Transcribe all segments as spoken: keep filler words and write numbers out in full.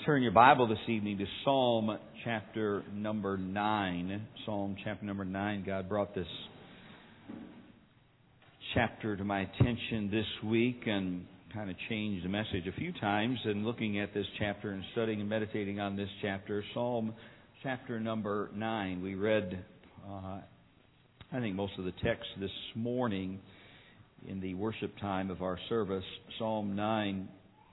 Turn your Bible this evening to Psalm chapter number nine. Psalm chapter number nine. God brought this chapter to my attention this week and kind of changed the message a few times. And looking at this chapter and studying and meditating on this chapter, Psalm chapter number nine. We read, uh, I think, most of the text this morning in the worship time of our service. Psalm nine.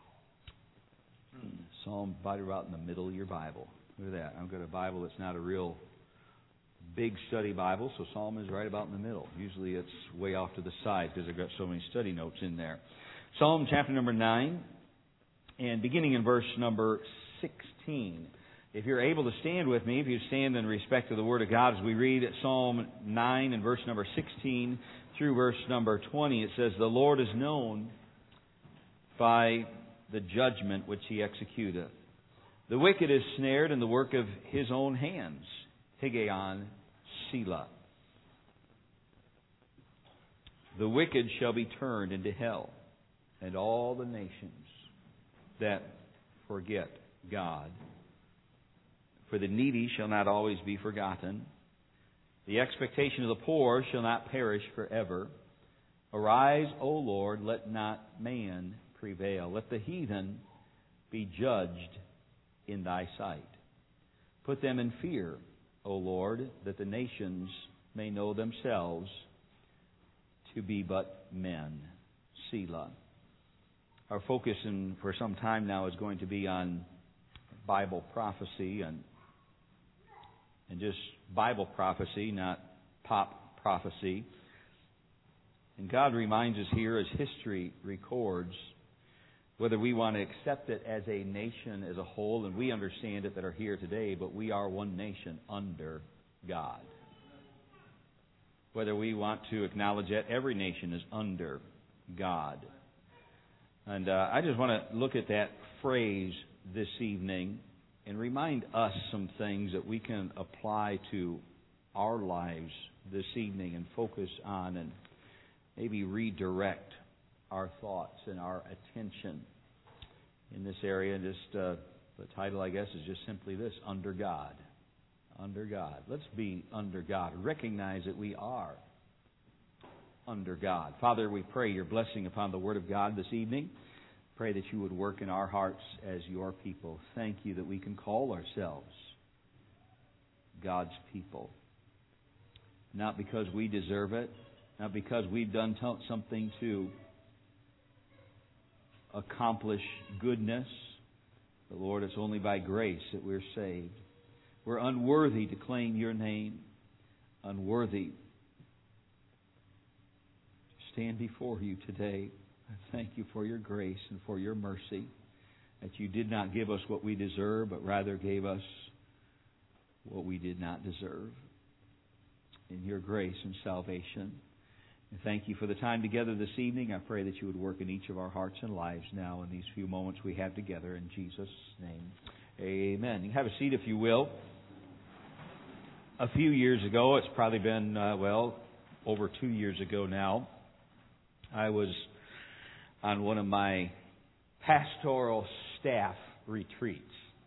Psalm right about in the middle of your Bible. Look at that. I've got a Bible that's not a real big study Bible, so Psalm is right about in the middle. Usually it's way off to the side because I've got so many study notes in there. Psalm chapter number nine, and beginning in verse number sixteen. If you're able to stand with me, if you stand in respect to the Word of God, as we read Psalm nine and verse number sixteen through verse number twenty, it says, "The Lord is known by the judgment which He executeth. The wicked is snared in the work of his own hands. Higgaion, Selah. The wicked shall be turned into hell, and all the nations that forget God. For the needy shall not always be forgotten. The expectation of the poor shall not perish forever. Arise, O Lord, let not man prevail. Let the heathen be judged in thy sight. Put them in fear, O Lord, that the nations may know themselves to be but men." Selah. Our focus in, for some time now is going to be on Bible prophecy and and just Bible prophecy, not pop prophecy. And God reminds us here, as history records, whether we want to accept it as a nation as a whole, and we understand it that are here today, but we are one nation under God. Whether we want to acknowledge that every nation is under God. And uh, I just want to look at that phrase this evening and remind us some things that we can apply to our lives this evening and focus on and maybe redirect our thoughts and our attention in this area. And just uh, the title, I guess, is just simply this: Under God. Under God. Let's be under God. Recognize that we are under God. Father, we pray your blessing upon the Word of God this evening. Pray that you would work in our hearts as your people. Thank you that we can call ourselves God's people. Not because we deserve it, not because we've done something to accomplish goodness. But Lord, it's only by grace that we're saved. We're unworthy to claim your name, unworthy to stand before you today. I thank you for your grace and for your mercy, that you did not give us what we deserve, but rather gave us what we did not deserve in your grace and salvation. And thank you for the time together this evening. I pray that you would work in each of our hearts and lives now in these few moments we have together. In Jesus' name, amen. You can have a seat if you will. A few years ago, it's probably been, uh, well, over two years ago now, I was on one of my pastoral staff retreats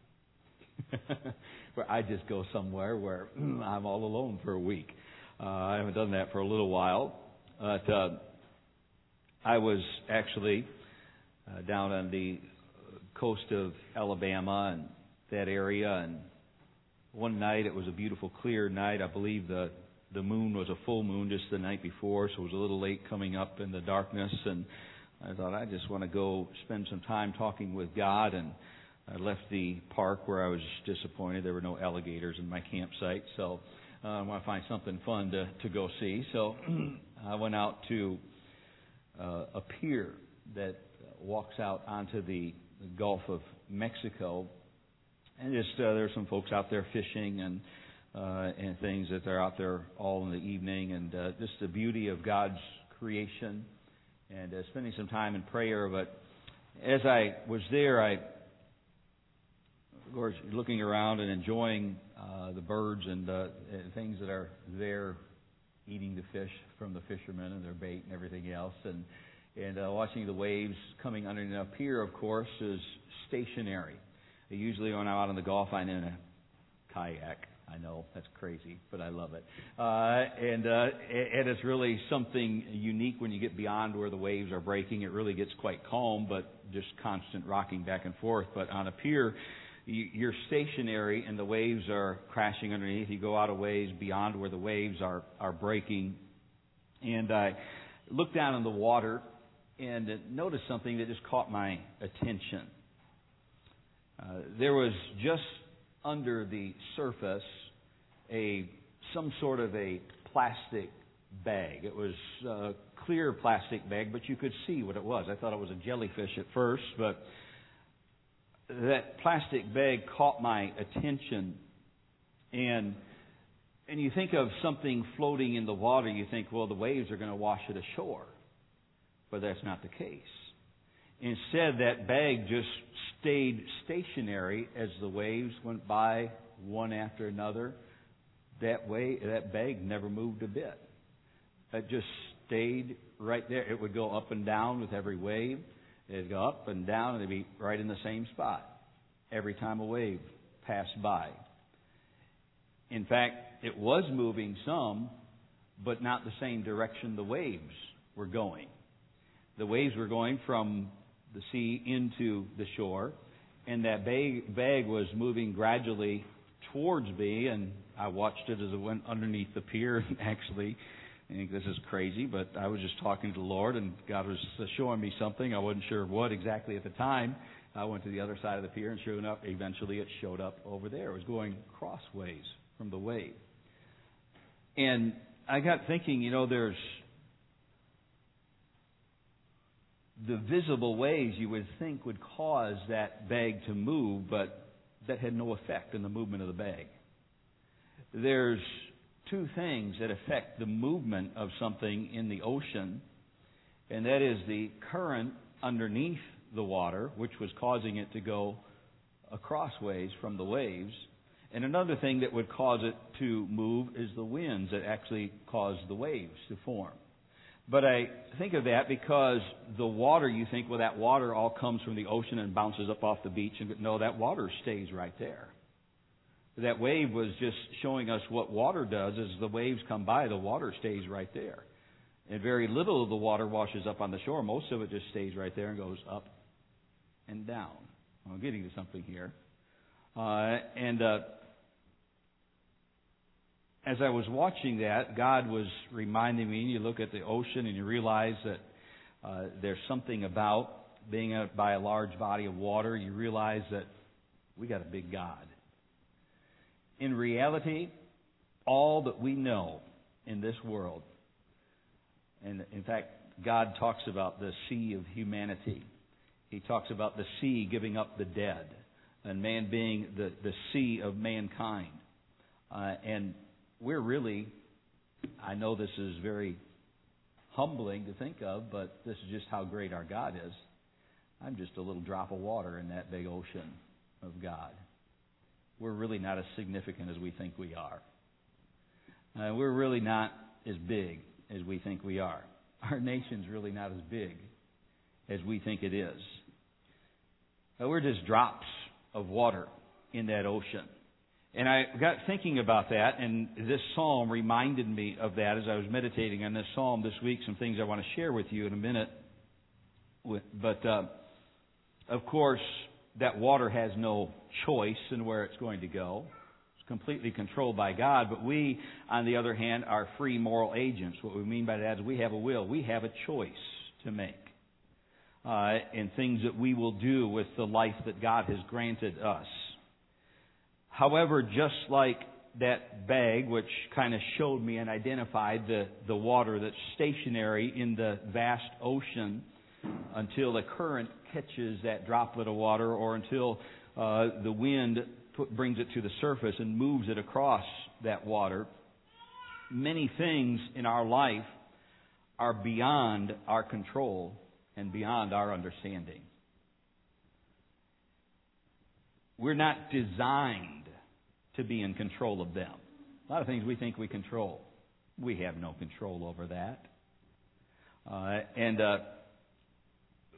where I just go somewhere where I'm all alone for a week. Uh, I haven't done that for a little while. But uh, I was actually uh, down on the coast of Alabama and that area, and one night, it was a beautiful, clear night. I believe the the moon was a full moon just the night before, so it was a little late coming up in the darkness, and I thought, I just want to go spend some time talking with God, and I left the park where I was disappointed. There were no alligators in my campsite, so uh, I want to find something fun to, to go see. So I went out to uh, a pier that walks out onto the, the Gulf of Mexico, and just uh, there were some folks out there fishing and uh, and things that they're out there all in the evening, and uh, just the beauty of God's creation, and uh, spending some time in prayer. But as I was there, I, of course, looking around and enjoying uh, the birds and, uh, and things that are there, eating the fish from the fishermen and their bait and everything else, and and uh, watching the waves coming underneath. Up here, of course, is stationary. Usually when I'm out on the Gulf, I'm in a kayak. I know, that's crazy, but I love it. Uh, and, uh, and it's really something unique when you get beyond where the waves are breaking. It really gets quite calm, but just constant rocking back and forth. But on a pier, you're stationary and the waves are crashing underneath. You go out a ways beyond where the waves are, are breaking. And I looked down in the water and noticed something that just caught my attention. Uh, there was just under the surface a some sort of a plastic bag. It was a clear plastic bag, but you could see what it was. I thought it was a jellyfish at first, but that plastic bag caught my attention. And and you think of something floating in the water, you think, well, the waves are going to wash it ashore. But that's not the case. Instead, that bag just stayed stationary as the waves went by one after another. That way, that bag never moved a bit. It just stayed right there. It would go up and down with every wave. It'd go up and down, and it'd be right in the same spot every time a wave passed by. In fact, it was moving some, but not the same direction the waves were going. The waves were going from the sea into the shore, and that bag, bag was moving gradually towards me, and I watched it as it went underneath the pier. Actually, I think this is crazy, but I was just talking to the Lord, and God was showing me something. I wasn't sure what exactly at the time. I went to the other side of the pier, and sure enough, eventually it showed up over there. It was going crossways from the wave. And I got thinking, you know, there's the visible ways you would think would cause that bag to move, but that had no effect in the movement of the bag. There's two things that affect the movement of something in the ocean, and that is the current underneath the water, which was causing it to go acrossways from the waves. And another thing that would cause it to move is the winds that actually cause the waves to form. But I think of that because the water, you think, well, that water all comes from the ocean and bounces up off the beach. And no, that water stays right there. That wave was just showing us what water does. As the waves come by, the water stays right there. And very little of the water washes up on the shore. Most of it just stays right there and goes up and down. I'm getting to something here. Uh, and uh, as I was watching that, God was reminding me, you look at the ocean and you realize that uh, there's something about being a, by a large body of water. You realize that we got a big God. In reality, all that we know in this world, and in fact, God talks about the sea of humanity. He talks about the sea giving up the dead, and man being the, the sea of mankind. Uh, and we're really, I know this is very humbling to think of, but this is just how great our God is. I'm just a little drop of water in that big ocean of God. We're really not as significant as we think we are. Uh, we're really not as big as we think we are. Our nation's really not as big as we think it is. Uh, we're just drops of water in that ocean. And I got thinking about that, and this psalm reminded me of that as I was meditating on this psalm this week. Some things I want to share with you in a minute. But, uh, of course, that water has no choice in where it's going to go. It's completely controlled by God. But we, on the other hand, are free moral agents. What we mean by that is we have a will. We have a choice to make uh, in things that we will do with the life that God has granted us. However, just like that bag, which kind of showed me and identified the, the water that's stationary in the vast ocean until the current catches that droplet of water, or until uh, the wind put, brings it to the surface and moves it across that water, many things in our life are beyond our control and beyond our understanding. We're not designed to be in control of them. A lot of things we think we control. We have no control over that. Uh, and uh,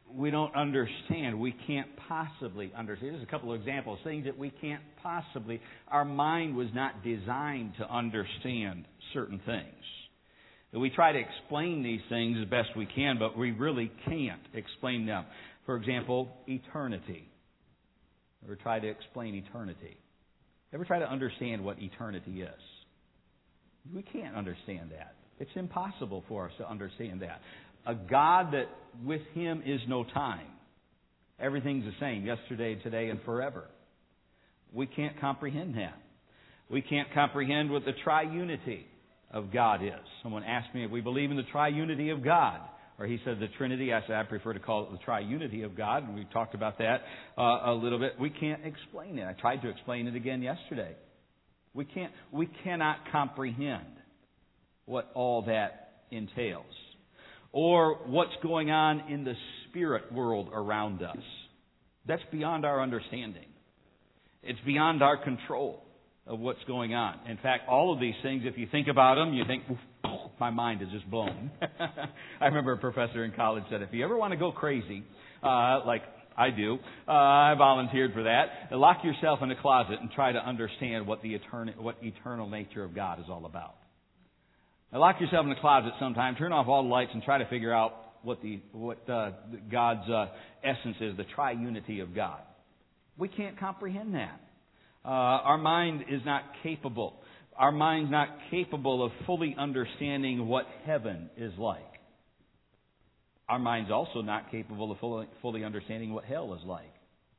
we don't understand. We can't possibly understand. There's a couple of examples, things that we can't possibly. Our mind was not designed to understand certain things. We try to explain these things as best we can, but we really can't explain them. For example, eternity. Ever try to explain eternity? Ever try to understand what eternity is? We can't understand that. It's impossible for us to understand that. A God that with Him is no time. Everything's the same, yesterday, today, and forever. We can't comprehend that. We can't comprehend what the triunity of God is. Someone asked me if we believe in the triunity of God. Or he said the Trinity. I said I prefer to call it the triunity of God. And we talked about that uh, a little bit. We can't explain it. I tried to explain it again yesterday. We can't. We cannot comprehend what all that entails. Or what's going on in the spirit world around us. That's beyond our understanding. It's beyond our control of what's going on. In fact, all of these things, if you think about them, you think, my mind is just blown. I remember a professor in college said, if you ever want to go crazy, uh, like I do, uh, I volunteered for that, lock yourself in a closet and try to understand what the eternal, what eternal nature of God is all about. Now, lock yourself in a closet sometime, turn off all the lights, and try to figure out what the what uh, God's uh, essence is, the triunity of God. We can't comprehend that. Uh, our mind is not capable. Our mind's not capable of fully understanding what heaven is like. Our mind's also not capable of fully, fully understanding what hell is like.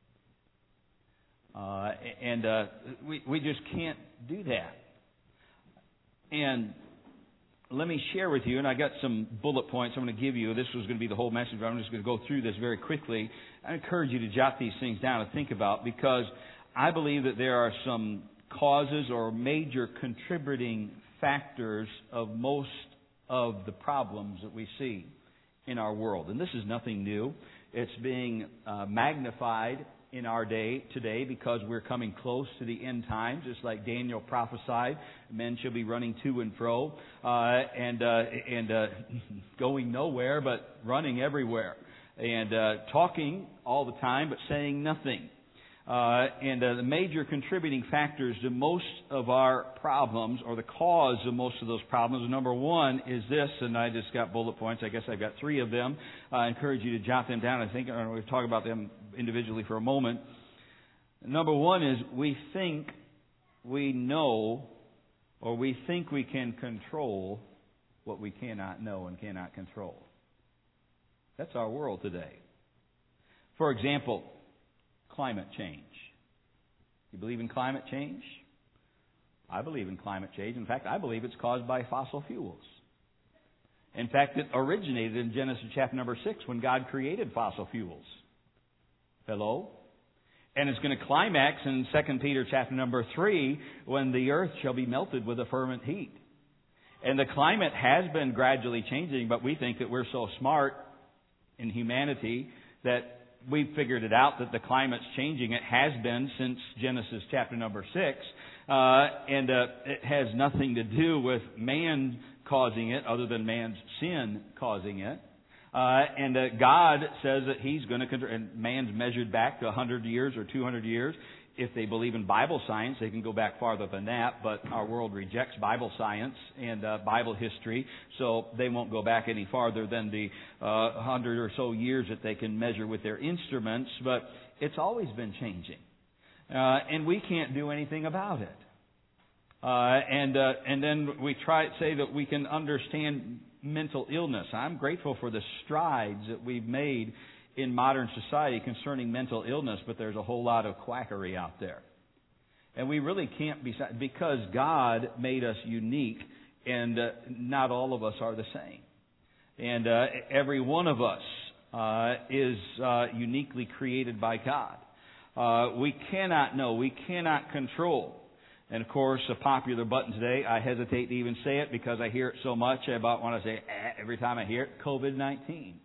Uh, and uh, we, we just can't do that. And let me share with you, and I got some bullet points I'm going to give you. This was going to be the whole message, but I'm just going to go through this very quickly. I encourage you to jot these things down and think about, because I believe that there are some causes or major contributing factors of most of the problems that we see in our world. And this is nothing new. It's being uh, magnified in our day today because we're coming close to the end times, just like Daniel prophesied. Men shall be running to and fro uh, and uh, and uh, going nowhere, but running everywhere, and uh, talking all the time, but saying nothing. Uh, and uh, the major contributing factors to most of our problems, or the cause of most of those problems, number one is this, and I just got bullet points. I guess I've got three of them. I encourage you to jot them down. I think I'm going to talk about them individually for a moment. Number one is we think we know, or we think we can control what we cannot know and cannot control. That's our world today. For example, climate change. You believe in climate change? I believe in climate change. In fact, I believe it's caused by fossil fuels. In fact, it originated in Genesis chapter number six when God created fossil fuels. Hello? And it's going to climax in Second Peter chapter number three when the earth shall be melted with a fervent heat. And the climate has been gradually changing, but we think that we're so smart in humanity that we've figured it out that the climate's changing. It has been since Genesis chapter number six. Uh, and uh, it has nothing to do with man causing it other than man's sin causing it. Uh, and uh, God says that He's going to control, and man's measured back to one hundred years or two hundred years. If they believe in Bible science, they can go back farther than that, but our world rejects Bible science and uh, Bible history, so they won't go back any farther than the uh, one hundred or so years that they can measure with their instruments, but it's always been changing. Uh, and we can't do anything about it. Uh, and uh, and then we try to say that we can understand mental illness. I'm grateful for the strides that we've made in modern society concerning mental illness, but there's a whole lot of quackery out there. And we really can't be, because God made us unique, and uh, not all of us are the same. And uh, every one of us uh, is uh, uniquely created by God. Uh, we cannot know, we cannot control. And of course, a popular button today, I hesitate to even say it because I hear it so much, I about want to say eh, every time I hear it, covid nineteen.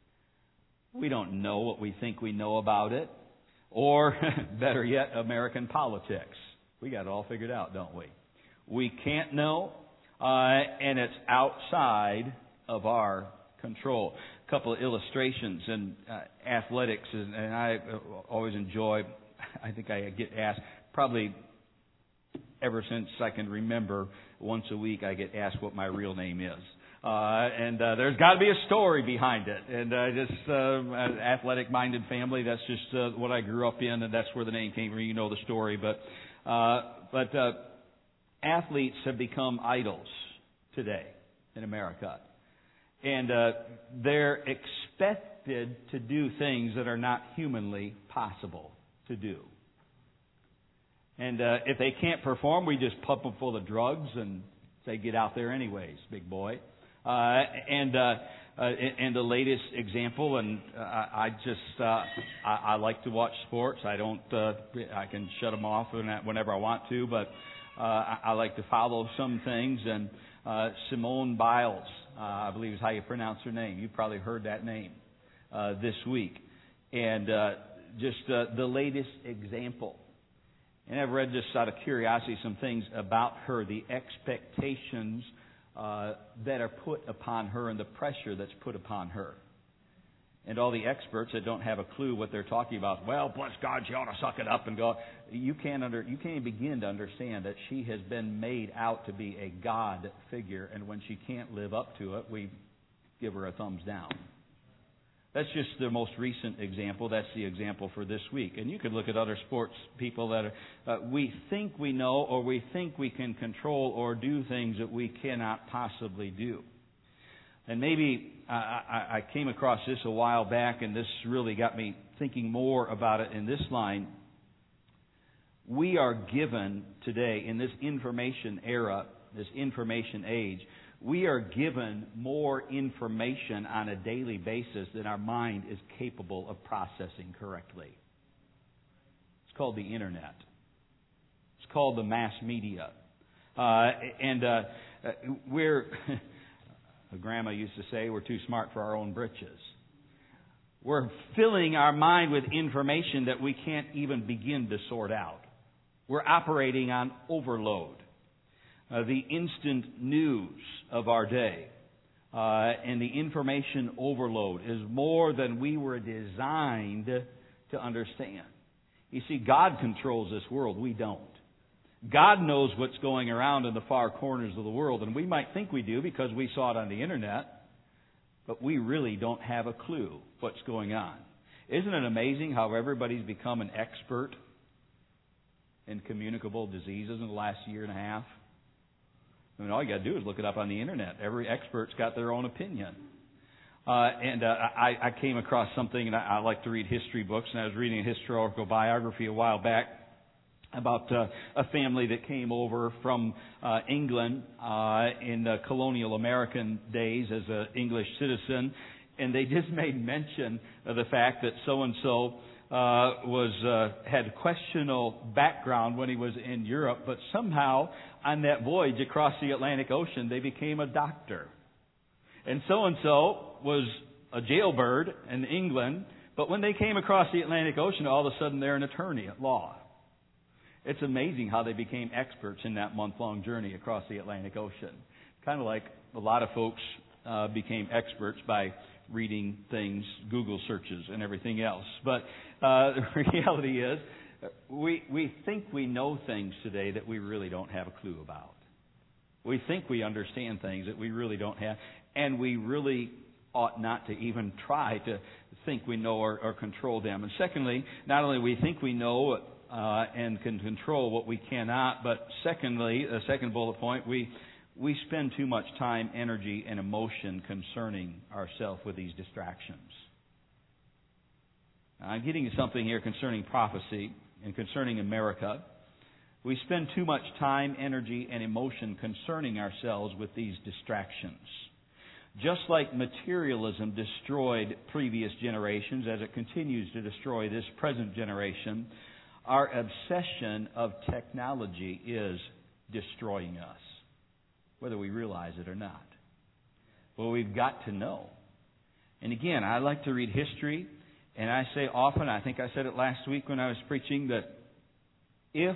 We don't know what we think we know about it. Or, better yet, American politics. We got it all figured out, don't we? We can't know, uh, and it's outside of our control. couple of illustrations in uh, athletics, and, and I always enjoy, I think I get asked, probably ever since I can remember, once a week I get asked what my real name is. Uh, and uh, there's got to be a story behind it. And uh, just uh, an athletic-minded family, that's just uh, what I grew up in, and that's where the name came from. You know the story. But, uh, but uh, athletes have become idols today in America. And uh, they're expected to do things that are not humanly possible to do. And uh, if they can't perform, we just pump them full of drugs and say, get out there anyways, big boy. Uh, and uh, uh, and the latest example, and uh, I just uh, I, I like to watch sports. I don't uh, I can shut them off whenever I want to, but uh, I, I like to follow some things. And uh, Simone Biles, uh, I believe is how you pronounce her name. You've probably heard that name uh, this week, and uh, just uh, the latest example. And I've read just out of curiosity some things about her, the expectations uh, that are put upon her and the pressure that's put upon her. And all the experts that don't have a clue what they're talking about, well, bless God, you ought to suck it up and go. You can't under, you can't even begin to understand that she has been made out to be a God figure, and when she can't live up to it, we give her a thumbs down. That's just the most recent example. That's the example for this week. And you could look at other sports people that are, uh, we think we know or we think we can control or do things that we cannot possibly do. And maybe uh, I, I came across this a while back, and this really got me thinking more about it in this line. We are given today, in this information era, this information age, we are given more information on a daily basis than our mind is capable of processing correctly. It's called the Internet. It's called the mass media. Uh, and uh, we're, Grandma used to say, we're too smart for our own britches. We're filling our mind with information that we can't even begin to sort out. We're operating on overload. Uh, the instant news of our day uh, and the information overload is more than we were designed to understand. You see, God controls this world. We don't. God knows what's going around in the far corners of the world, and we might think we do because we saw it on the Internet, but we really don't have a clue what's going on. Isn't it amazing how everybody's become an expert in communicable diseases in the last year and a half? I mean, all you got to do is look it up on the Internet. Every expert's got their own opinion. Uh, and uh, I, I came across something, and I, I like to read history books, and I was reading a historical biography a while back about uh, a family that came over from uh, England uh, in the colonial American days as an English citizen, and they just made mention of the fact that so-and-so Uh, was uh, had questionable background when he was in Europe, but somehow on that voyage across the Atlantic Ocean, they became a doctor. And so-and-so was a jailbird in England, but when they came across the Atlantic Ocean, all of a sudden they're an attorney at law. It's amazing how they became experts in that month-long journey across the Atlantic Ocean. Kind of like a lot of folks uh, became experts by reading things, Google searches, and everything else. But uh, the reality is, we we think we know things today that we really don't have a clue about. We think we understand things that we really don't have, and we really ought not to even try to think we know or, or control them. And secondly, not only we think we know uh, and can control what we cannot, but secondly, the second bullet point, we We spend too much time, energy, and emotion concerning ourselves with these distractions. I'm getting to something here concerning prophecy and concerning America. We spend too much time, energy, and emotion concerning ourselves with these distractions. Just like materialism destroyed previous generations, as it continues to destroy this present generation, our obsession of technology is destroying us, whether we realize it or not. Well, we've got to know. And again, I like to read history, and I say often, I think I said it last week when I was preaching, that if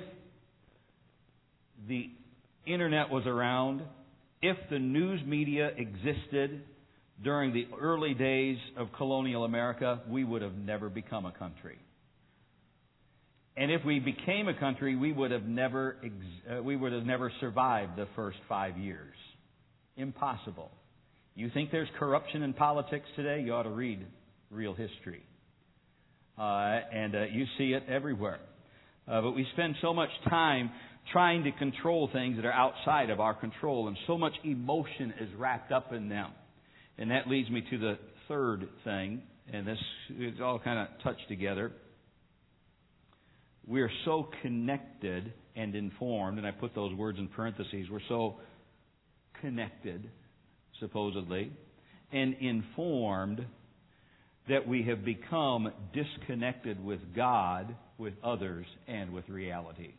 the Internet was around, if the news media existed, during the early days of colonial America, we would have never become a country. And if we became a country, we would have never ex- uh, we would have never survived the first five years. Impossible. You think there's corruption in politics today? You ought to read real history. Uh, and uh, you see it everywhere. Uh, but we spend so much time trying to control things that are outside of our control, and so much emotion is wrapped up in them. And that leads me to the third thing, and this is all kind of touched together. We're so connected and informed, and I put those words in parentheses. We're so connected, supposedly, and informed that we have become disconnected with God, with others, and with reality.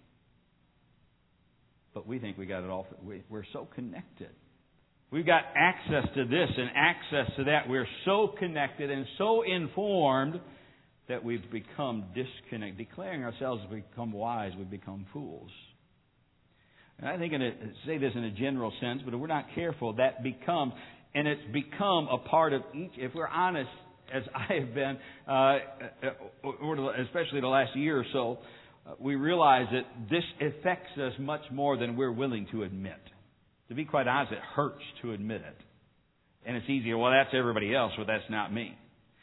But we think we got it all. We're so connected. We've got access to this and access to that. We're so connected and so informed that we've become disconnected. Declaring ourselves to become wise, we've become fools. And I think, I say this in a general sense, but if we're not careful, that becomes, and it's become a part of each, if we're honest, as I have been, uh, especially the last year or so, uh, we realize that this affects us much more than we're willing to admit. To be quite honest, it hurts to admit it. And it's easier, well, that's everybody else, but that's not me.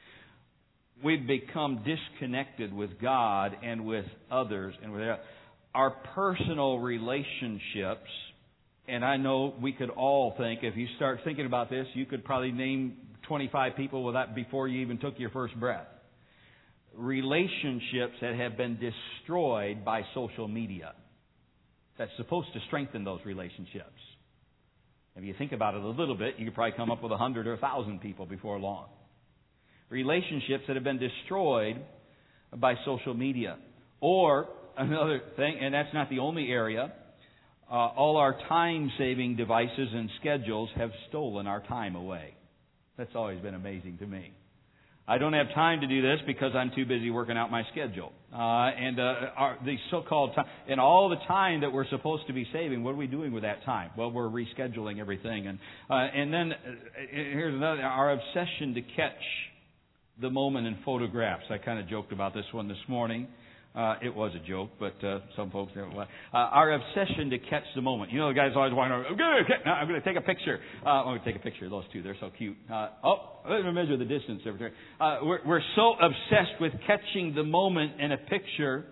We've become disconnected with God and with others and with our personal relationships. And I know we could all think, if you start thinking about this, you could probably name twenty-five people without, before you even took your first breath. Relationships that have been destroyed by social media. That's supposed to strengthen those relationships. If you think about it a little bit, you could probably come up with a hundred or a thousand people before long. Relationships that have been destroyed by social media. Or another thing, and that's not the only area, uh, all our time-saving devices and schedules have stolen our time away. That's always been amazing to me. I don't have time to do this because I'm too busy working out my schedule. Uh, and uh, our, the so-called time, and all the time that we're supposed to be saving, what are we doing with that time? Well, we're rescheduling everything. And uh, and then uh, here's another, our obsession to catch the moment in photographs. I kind of joked about this one this morning. Uh, it was a joke, but uh, some folks don't. Uh, our obsession to catch the moment. You know, the guys always want to, I'm going to, I'm going to take a picture. Uh, I'm going to take a picture of those two. They're so cute. Uh, oh, let me measure the distance over there. Uh, we're, we're so obsessed with catching the moment in a picture,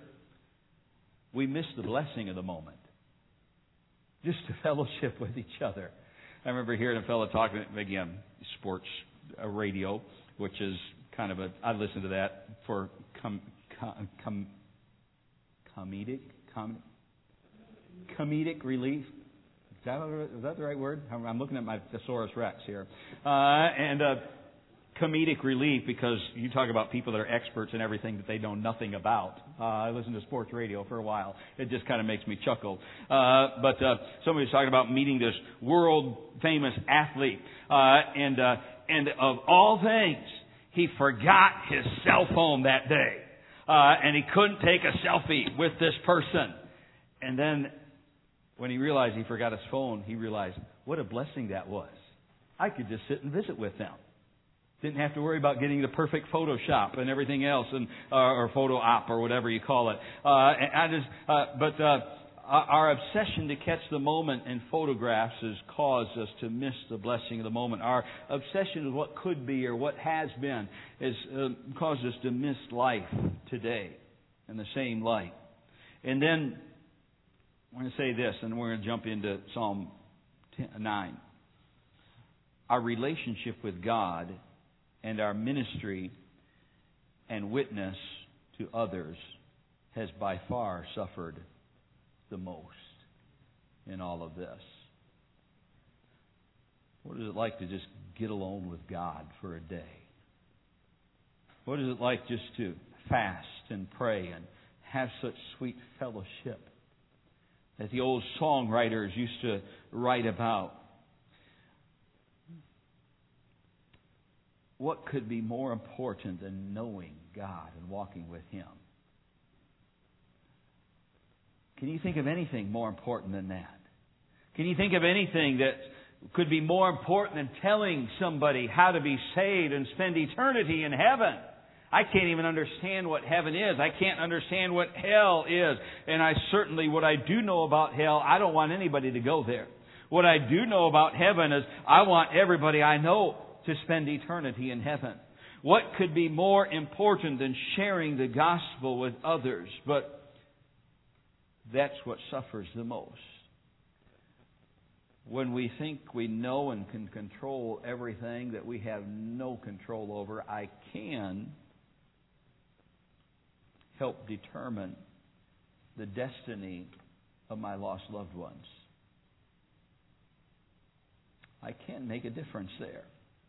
we miss the blessing of the moment. Just to fellowship with each other. I remember hearing a fellow talking, again, sports uh, radio, which is kind of a, I listen to that for com, com, com Comedic, com, comedic relief. Is that, is that the right word? I'm looking at my thesaurus rex here. Uh, and uh, comedic relief, because you talk about people that are experts in everything that they know nothing about. Uh, I listened to sports radio for a while. It just kind of makes me chuckle. Uh, but uh, somebody was talking about meeting this world famous athlete, uh, and uh, and of all things, he forgot his cell phone that day. Uh, and he couldn't take a selfie with this person. And then when he realized he forgot his phone, he realized what a blessing that was. I could just sit and visit with them. Didn't have to worry about getting the perfect Photoshop and everything else, and uh, or photo op or whatever you call it. Uh, and I just, uh, but uh, our obsession to catch the moment in photographs has caused us to miss the blessing of the moment. Our obsession with what could be or what has been has uh, caused us to miss life today in the same light. And then I'm going to say this, and we're going to jump into Psalm nine. Our relationship with God and our ministry and witness to others has by far suffered the most in all of this. What is it like to just get alone with God for a day? What is it like just to fast and pray and have such sweet fellowship that the old songwriters used to write about? What could be more important than knowing God and walking with Him? Can you think of anything more important than that? Can you think of anything that could be more important than telling somebody how to be saved and spend eternity in heaven. I can't even understand what heaven is. I can't understand what hell is. And I certainly, what I do know about hell, I don't want anybody to go there. What I do know about heaven is I want everybody I know to spend eternity in heaven. What could be more important than sharing the gospel with others? But that's what suffers the most. When we think we know and can control everything that we have no control over, I can help determine the destiny of my lost loved ones. I can make a difference there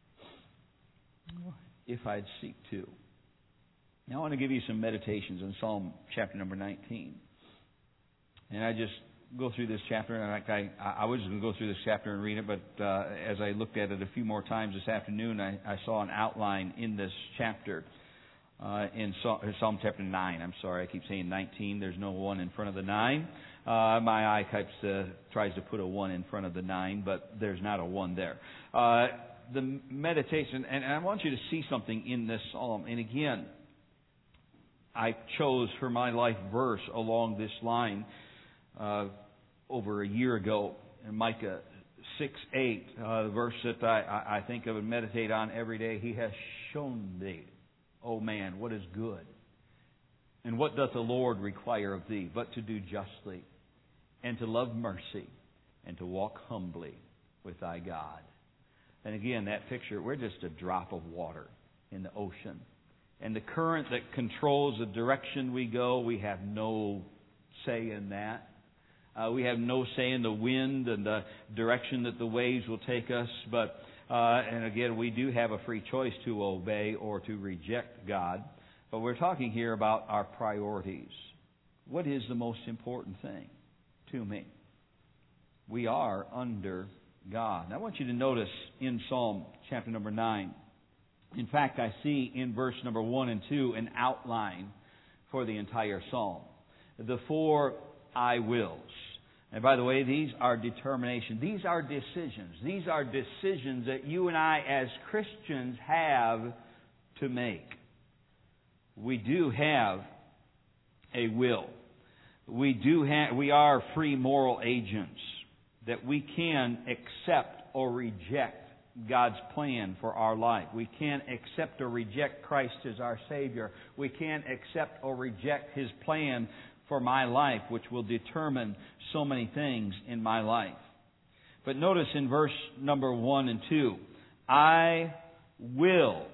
if I'd seek to. Now I want to give you some meditations on Psalm chapter number nineteen. And I just go through this chapter, and I, I, I was going to go through this chapter and read it, but uh, as I looked at it a few more times this afternoon, I, I saw an outline in this chapter. Uh, in Psalm chapter nine, I'm sorry, I keep saying nineteen. There's no one in front of the nine. Uh, my eye types, uh, tries to put a one in front of the nine, but there's not a one there. Uh, the meditation, and I want you to see something in this psalm. And again, I chose for my life verse along this line uh, over a year ago in Micah six eight, uh, the verse that I, I think of and meditate on every day. He has shown thee, O man, what is good. And what doth the Lord require of thee, but to do justly, and to love mercy, and to walk humbly with thy God. And again, that picture, we're just a drop of water in the ocean. And the current that controls the direction we go, we have no say in that. Uh, we have no say in the wind and the direction that the waves will take us. But, uh, and again, we do have a free choice to obey or to reject God. But we're talking here about our priorities. What is the most important thing to me? We are under God. And I want you to notice in Psalm chapter number nine. In fact, I see in verse number one and two an outline for the entire psalm. The four I wills. And by the way, these are determination. These are decisions. These are decisions that you and I as Christians have to make. We do have a will. We do have, we are free moral agents that we can accept or reject God's plan for our life. We can't accept or reject Christ as our Savior. We can't accept or reject His plan for my life, which will determine so many things in my life. But notice in verse number one and two, I will.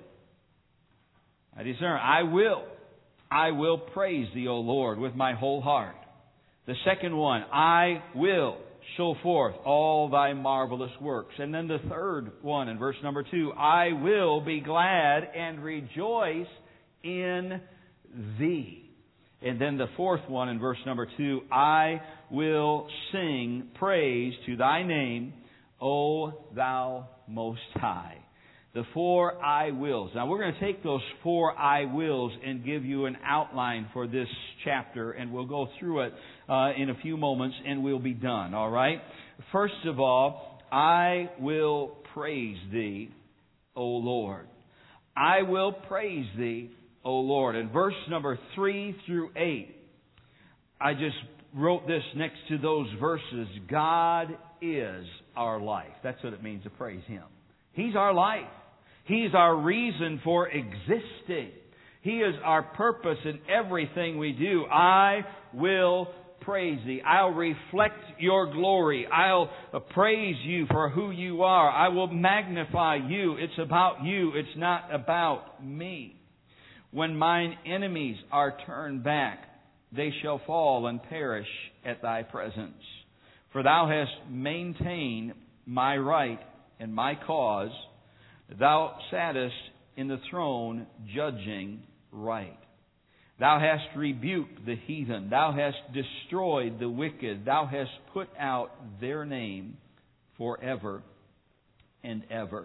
I discern, I will. I will praise Thee, O Lord, with my whole heart. The second one, I will show forth all Thy marvelous works. And then the third one in verse number two, I will be glad and rejoice in Thee. And then the fourth one in verse number two, I will sing praise to Thy name, O Thou Most High. The four I wills. Now we're going to take those four I wills and give you an outline for this chapter, and we'll go through it uh, in a few moments, and we'll be done. All right. First of all, I will praise Thee, O Lord. I will praise Thee, O Lord. In verse number three through eight, I just wrote this next to those verses. God is our life. That's what it means to praise Him. He's our life. He's our reason for existing. He is our purpose in everything we do. I will praise Thee. I'll reflect Your glory. I'll praise You for who You are. I will magnify You. It's about You. It's not about me. When mine enemies are turned back, they shall fall and perish at Thy presence. For Thou hast maintained my right and my cause. Thou sattest in the throne judging right. Thou hast rebuked the heathen. Thou hast destroyed the wicked. Thou hast put out their name forever and ever.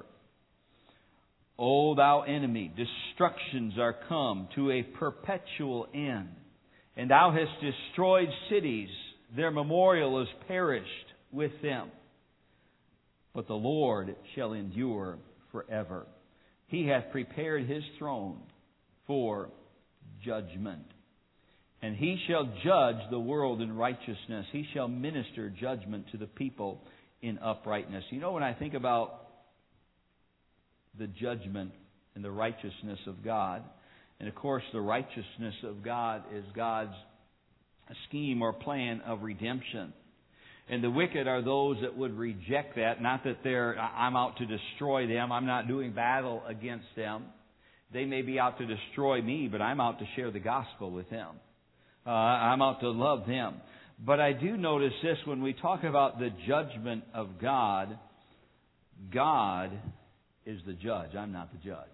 O Thou enemy, destructions are come to a perpetual end. And Thou hast destroyed cities. Their memorial is perished with them. but the Lord shall endure forever. He hath prepared His throne for judgment. And He shall judge the world in righteousness. He shall minister judgment to the people in uprightness. You know, when I think about the judgment and the righteousness of God, and of course the righteousness of God is God's scheme or plan of redemption. And the wicked are those that would reject that. Not that they're, I'm out to destroy them. I'm not doing battle against them. They may be out to destroy me, but I'm out to share the gospel with them. Uh, I'm out to love them. But I do notice this when we talk about the judgment of God. God is the judge. I'm not the judge.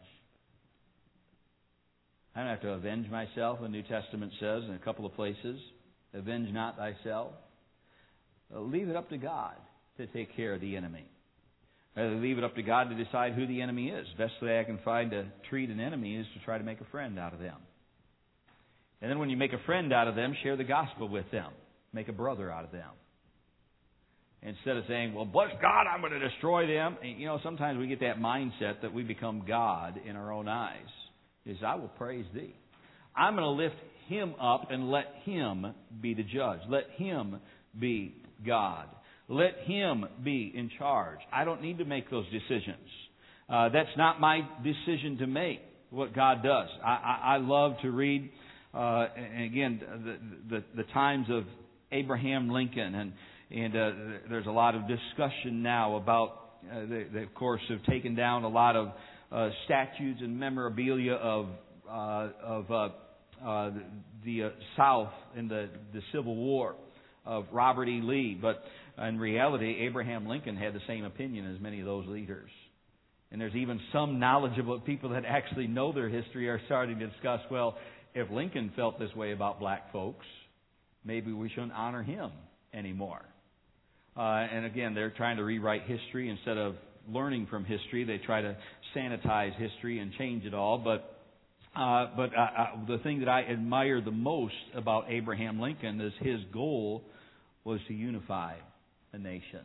I don't have to avenge myself. The New Testament says in a couple of places, avenge not thyself. Leave it up to God to take care of the enemy. Leave it up to God to decide who the enemy is. Best way I can find to treat an enemy is to try to make a friend out of them. And then when you make a friend out of them, share the gospel with them. Make a brother out of them. Instead of saying, well, bless God, I'm going to destroy them. You know, sometimes we get that mindset that we become God in our own eyes. Is I will praise thee. I'm going to lift him up and let him be the judge. Let him be God. Let him be in charge. I don't need to make those decisions. Uh, that's not my decision to make, what God does. I, I, I love to read, uh, and again, the, the, the times of Abraham Lincoln, and, and uh, there's a lot of discussion now about, uh, they, they, of course, have taken down a lot of uh, statues and memorabilia of, uh, of uh, uh, the, the uh, South in the, the Civil War, of Robert E. Lee. But in reality, Abraham Lincoln had the same opinion as many of those leaders. And there's even some knowledgeable people that actually know their history are starting to discuss, well, if Lincoln felt this way about black folks, maybe we shouldn't honor him anymore. Uh, and again, they're trying to rewrite history instead of learning from history. They try to sanitize history and change it all. But Uh, but uh, uh, the thing that I admire the most about Abraham Lincoln is his goal was to unify a nation.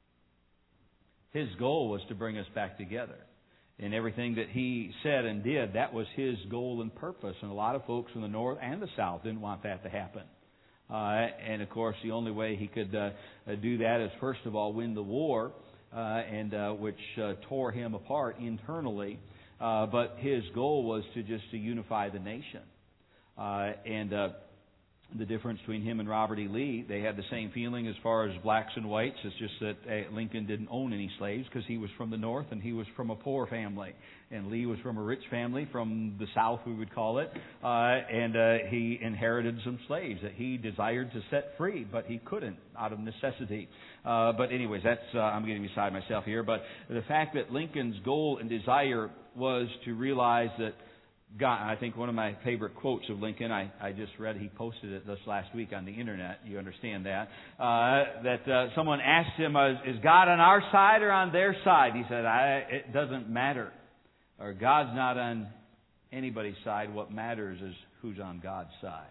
His goal was to bring us back together. And everything that he said and did, that was his goal and purpose. And a lot of folks from the North and the South didn't want that to happen. Uh, and of course, the only way he could uh, do that is, first of all, win the war, uh, and uh, which uh, tore him apart internally. Uh, but his goal was to just to unify the nation. Uh, and uh, the difference between him and Robert E. Lee, they had the same feeling as far as blacks and whites. It's just that uh, Lincoln didn't own any slaves because he was from the North and he was from a poor family. And Lee was from a rich family, from the South we would call it. Uh, and uh, he inherited some slaves that he desired to set free, but he couldn't out of necessity. Uh, but anyways, that's uh, I'm getting beside myself here. But the fact that Lincoln's goal and desire was to realize that God, I think one of my favorite quotes of Lincoln, I, I just read, he posted it this last week on the internet, you understand that, uh, that uh, someone asked him, uh, is God on our side or on their side? He said, I, it doesn't matter. Or God's not on anybody's side. What matters is who's on God's side.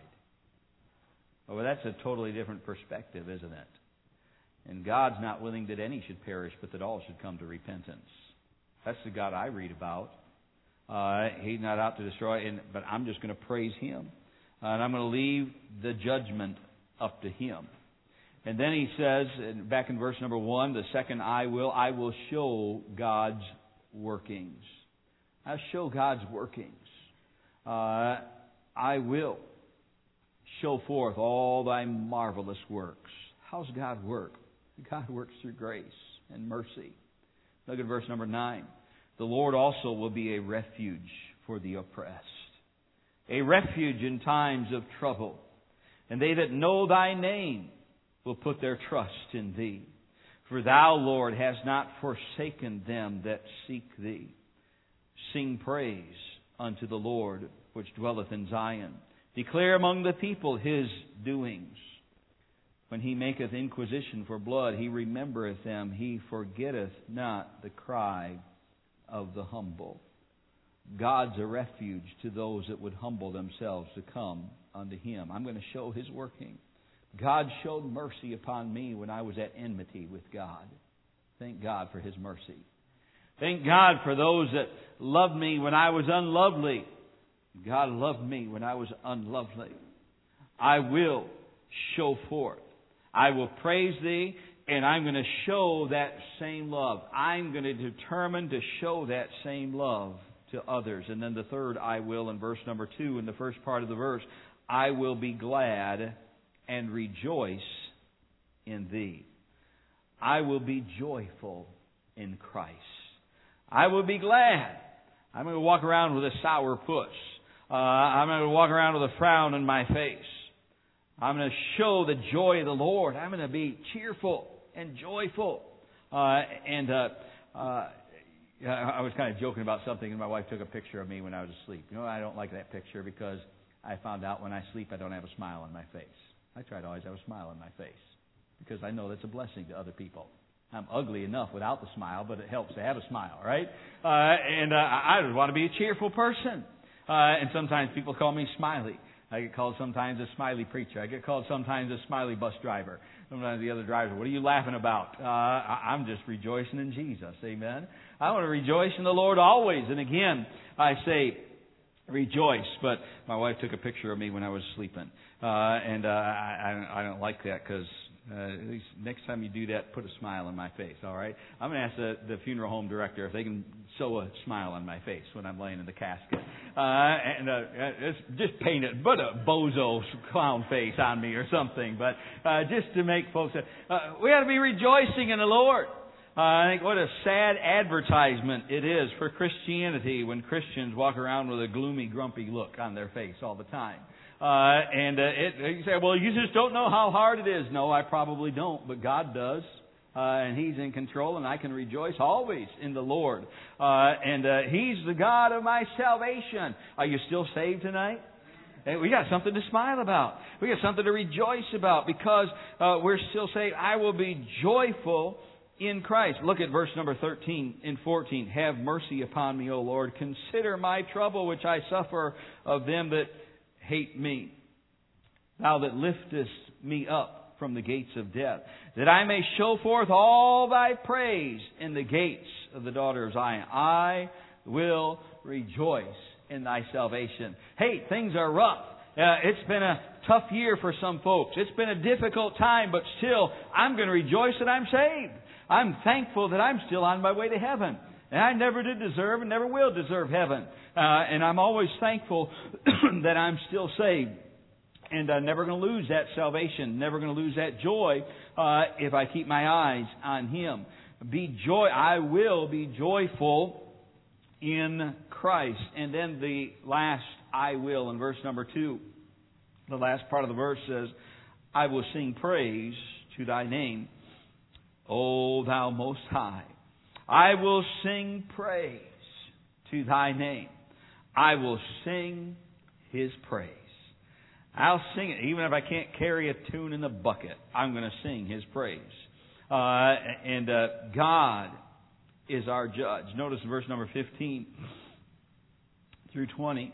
Well, that's a totally different perspective, isn't it? And God's not willing that any should perish, but that all should come to repentance. That's the God I read about. Uh, he's not out to destroy, and, but I'm just going to praise Him. Uh, and I'm going to leave the judgment up to Him. And then he says, back in verse number one, the second I will, I will show God's workings. I'll show God's workings. Uh, I will show forth all thy marvelous works. How's God work? God works through grace and mercy. Look at verse number nine. The Lord also will be a refuge for the oppressed, a refuge in times of trouble. And they that know thy name will put their trust in thee. For thou, Lord, hast not forsaken them that seek thee. Sing praise unto the Lord, which dwelleth in Zion. Declare among the people His doings. When He maketh inquisition for blood, He remembereth them. He forgetteth not the cry of the humble. God's a refuge to those that would humble themselves to come unto Him. I'm going to show His working. God showed mercy upon me when I was at enmity with God. Thank God for His mercy. Thank God for those that loved me when I was unlovely. God loved me when I was unlovely. I will show forth. I will praise Thee, and I'm going to show that same love. I'm going to determine to show that same love to others. And then the third I will in verse number two, in the first part of the verse, I will be glad and rejoice in Thee. I will be joyful in Christ. I will be glad. I'm going to walk around with a sour puss. Uh, I'm going to walk around with a frown on my face. I'm going to show the joy of the Lord. I'm going to be cheerful and joyful. Uh, and uh, uh, I was kind of joking about something, and my wife took a picture of me when I was asleep. You know, I don't like that picture because I found out when I sleep I don't have a smile on my face. I try to always have a smile on my face because I know that's a blessing to other people. I'm ugly enough without the smile, but it helps to have a smile, right? Uh, and uh, I just want to be a cheerful person. Uh, and sometimes people call me Smiley. I get called sometimes a smiley preacher. I get called sometimes a smiley bus driver. Sometimes the other drivers, what are you laughing about? Uh, I'm just rejoicing in Jesus. Amen. I want to rejoice in the Lord always. And again, I say rejoice. But my wife took a picture of me when I was sleeping. Uh, and uh, I, I don't like that because Uh, at least next time you do that, put a smile on my face, all right? I'm going to ask the, the funeral home director if they can sew a smile on my face when I'm laying in the casket. Uh, and uh, it's just paint it, put a bozo clown face on me or something. But uh, just to make folks, uh, we ought to be rejoicing in the Lord. Uh, I think what a sad advertisement it is for Christianity when Christians walk around with a gloomy, grumpy look on their face all the time. Uh, and uh, it, you say, well, you just don't know how hard it is. No, I probably don't, but God does. Uh, and He's in control, and I can rejoice always in the Lord. Uh, and uh, He's the God of my salvation. Are you still saved tonight? Hey, we got something to smile about. We got something to rejoice about because uh, we're still saved. I will be joyful in Christ. Look at verse number thirteen and fourteen. Have mercy upon me, O Lord. Consider my trouble which I suffer of them that hate me. Thou that liftest me up from the gates of death, that I may show forth all Thy praise in the gates of the daughter of Zion. I will rejoice in Thy salvation. Hey, things are rough. Uh, it's been a tough year for some folks. It's been a difficult time, but still, I'm going to rejoice that I'm saved. I'm thankful that I'm still on my way to heaven. And I never did deserve and never will deserve heaven. Uh, and I'm always thankful that I'm still saved. And I'm never going to lose that salvation. Never going to lose that joy uh, if I keep my eyes on Him. Be joy. I will be joyful in Christ. And then the last I will in verse number two. The last part of the verse says, I will sing praise to Thy name, O Thou Most High. I will sing praise to Thy name. I will sing His praise. I'll sing it. Even if I can't carry a tune in the bucket, I'm going to sing His praise. Uh, and uh, God is our judge. Notice verse number fifteen through twenty.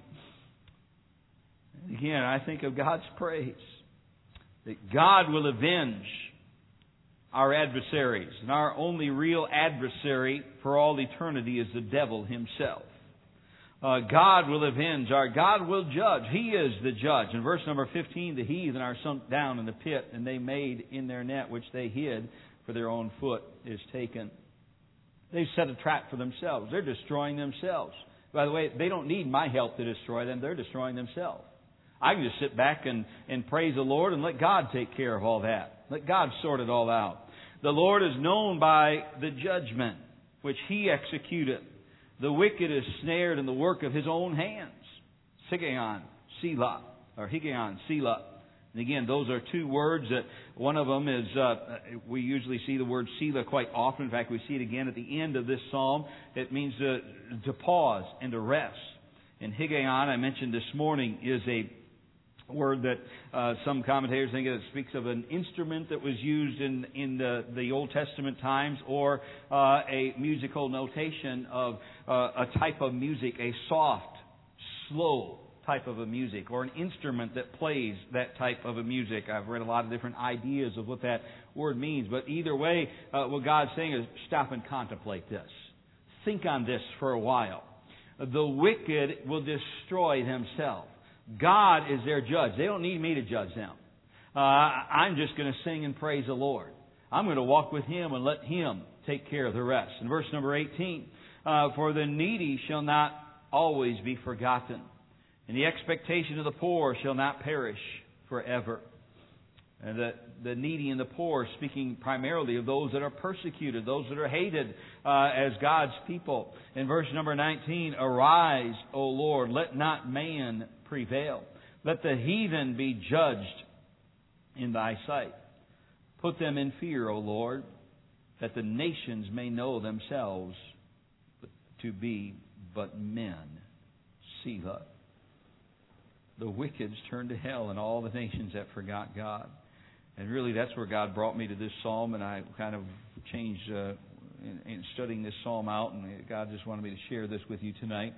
Again, I think of God's praise. That God will avenge our adversaries. And our only real adversary for all eternity is the devil himself. Uh, God will avenge our, God will judge. He is the judge. In verse number fifteen, the heathen are sunk down in the pit, and they made in their net which they hid, for their own foot is taken. They've set a trap for themselves. They're destroying themselves. By the way, they don't need my help to destroy them. They're destroying themselves. I can just sit back and, and praise the Lord and let God take care of all that. Let God sort it all out. The Lord is known by the judgment which He executed. The wicked is snared in the work of his own hands. Higgaion, Selah, or Higgaion, Selah. And again, those are two words that one of them is, uh, we usually see the word Selah quite often. In fact, we see it again at the end of this psalm. It means to, to pause and to rest. And Higgaion, I mentioned this morning, is a word that uh, some commentators think it speaks of an instrument that was used in in the, the Old Testament times, or uh, a musical notation of uh, a type of music, a soft, slow type of a music or an instrument that plays that type of a music. I've read a lot of different ideas of what that word means. But either way, uh, what God's saying is stop and contemplate this. Think on this for a while. The wicked will destroy themselves. God is their judge. They don't need me to judge them. Uh, I'm just going to sing and praise the Lord. I'm going to walk with Him and let Him take care of the rest. In verse number eighteen, uh, for the needy shall not always be forgotten, and the expectation of the poor shall not perish forever. And the, the needy and the poor, speaking primarily of those that are persecuted, those that are hated uh, as God's people. In verse number nineteen, arise, O Lord, let not man prevail. Let the heathen be judged in Thy sight. Put them in fear, O Lord, that the nations may know themselves to be but men. Selah. The wickeds turned to hell, and all the nations that forgot God. And really, that's where God brought me to this psalm, and I kind of changed uh, in, in studying this psalm out, and God just wanted me to share this with you tonight.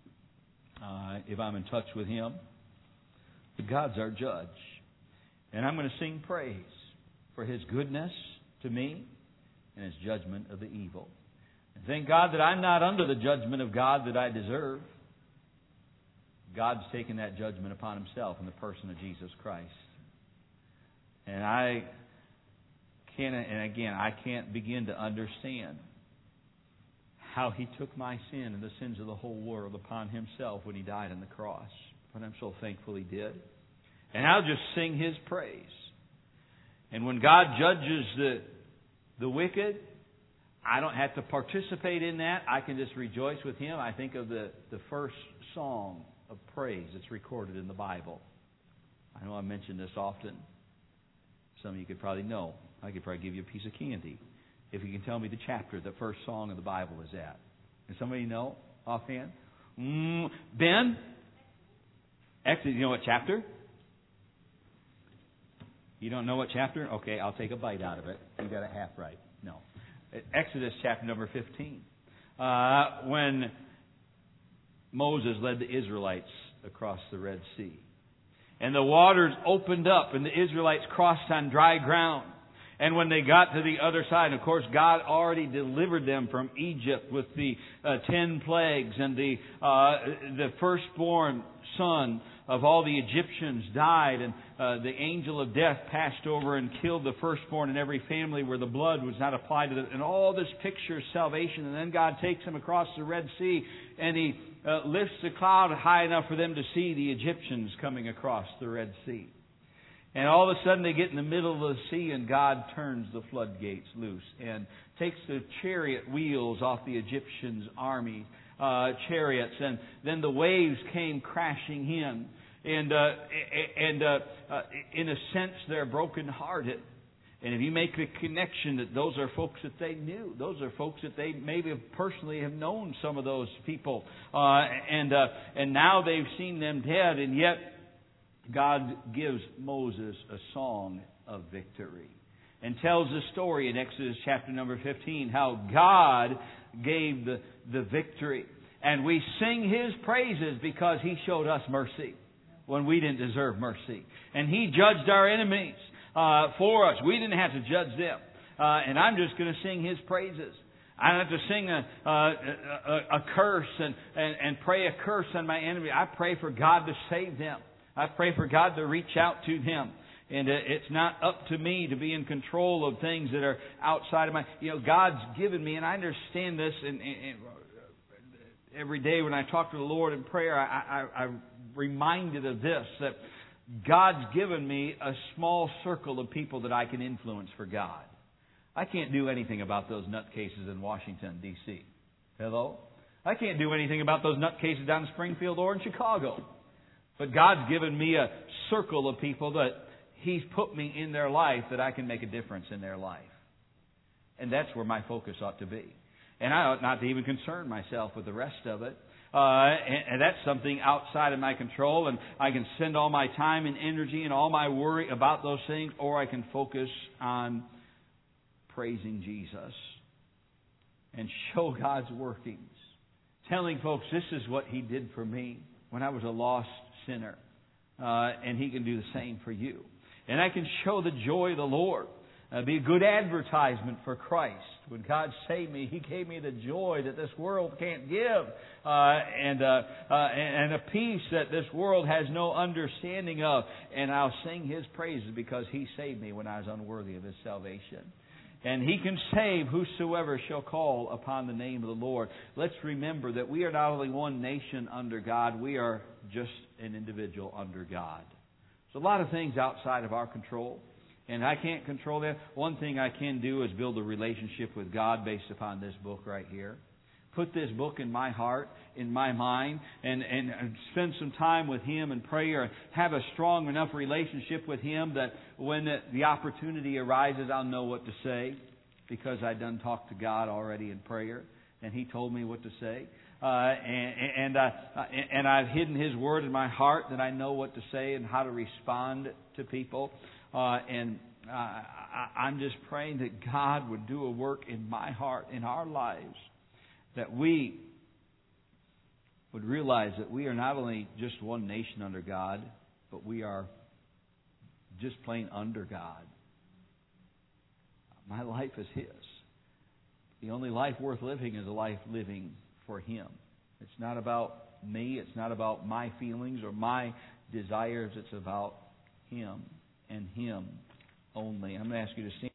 Uh, if I'm in touch with Him, but God's our judge, and I'm going to sing praise for His goodness to me and His judgment of the evil. And thank God that I'm not under the judgment of God that I deserve. God's taken that judgment upon Himself in the person of Jesus Christ. And I can't, and again, I can't begin to understand how He took my sin and the sins of the whole world upon Himself when He died on the cross. But I'm so thankful He did. And I'll just sing His praise. And when God judges the, the wicked, I don't have to participate in that. I can just rejoice with Him. I think of the, the first song of praise that's recorded in the Bible. I know I mention this often. Some of you could probably know. I could probably give you a piece of candy if you can tell me the chapter the first song of the Bible is at. Does somebody know offhand? Mm, Ben? Exodus, you know what chapter? You don't know what chapter? Okay, I'll take a bite out of it. You got it half right. No. Exodus chapter number fifteen. Uh, when Moses led the Israelites across the Red Sea. And the waters opened up and the Israelites crossed on dry ground. And when they got to the other side, and of course God already delivered them from Egypt with the uh, ten plagues, and the uh, the firstborn son of all the Egyptians died, and uh, the angel of death passed over and killed the firstborn in every family where the blood was not applied to them. And all this pictures salvation. And then God takes them across the Red Sea, and He uh, lifts the cloud high enough for them to see the Egyptians coming across the Red Sea. And all of a sudden they get in the middle of the sea, and God turns the floodgates loose and takes the chariot wheels off the Egyptians' army uh, chariots, and then the waves came crashing in. And uh, and uh, uh, in a sense, they're brokenhearted. And if you make the connection that those are folks that they knew, those are folks that they maybe personally have known some of those people, uh, and uh, and now they've seen them dead, and yet God gives Moses a song of victory and tells the story in Exodus chapter number fifteen, how God gave the, the victory. And we sing His praises because He showed us mercy when we didn't deserve mercy. And He judged our enemies uh, for us. We didn't have to judge them. Uh, and I'm just going to sing His praises. I don't have to sing a, a, a, a curse and, and, and pray a curse on my enemy. I pray for God to save them. I pray for God to reach out to them. And it's not up to me to be in control of things that are outside of my... You know, God's given me, and I understand this, and, and every day when I talk to the Lord in prayer, I, I, I'm reminded of this, that God's given me a small circle of people that I can influence for God. I can't do anything about those nutcases in Washington, D C Hello? I can't do anything about those nutcases down in Springfield or in Chicago. But God's given me a circle of people that He's put me in their life that I can make a difference in their life. And that's where my focus ought to be. And I ought not to even concern myself with the rest of it. Uh, and, and that's something outside of my control. And I can spend all my time and energy and all my worry about those things, or I can focus on praising Jesus and show God's workings. Telling folks this is what He did for me when I was a lost sinner. Uh, and He can do the same for you. And I can show the joy of the Lord. Uh, be a good advertisement for Christ. When God saved me, He gave me the joy that this world can't give, uh, and, uh, uh, and a peace that this world has no understanding of. And I'll sing His praises because He saved me when I was unworthy of His salvation. And He can save whosoever shall call upon the name of the Lord. Let's remember that we are not only one nation under God, we are just an individual under God. There's a lot of things outside of our control. And I can't control that. One thing I can do is build a relationship with God based upon this book right here. Put this book in my heart, in my mind, and, and spend some time with Him in prayer. Have a strong enough relationship with Him that when the opportunity arises, I'll know what to say because I done talked to God already in prayer, and He told me what to say. Uh, and and, uh, and I've hidden His Word in my heart that I know what to say and how to respond to people. Uh, and uh, I, I'm just praying that God would do a work in my heart, in our lives, that we would realize that we are not only just one nation under God, but we are just plain under God. My life is His. The only life worth living is a life living for Him. It's not about me. It's not about my feelings or my desires. It's about Him and Him only. I'm going to ask you to sing.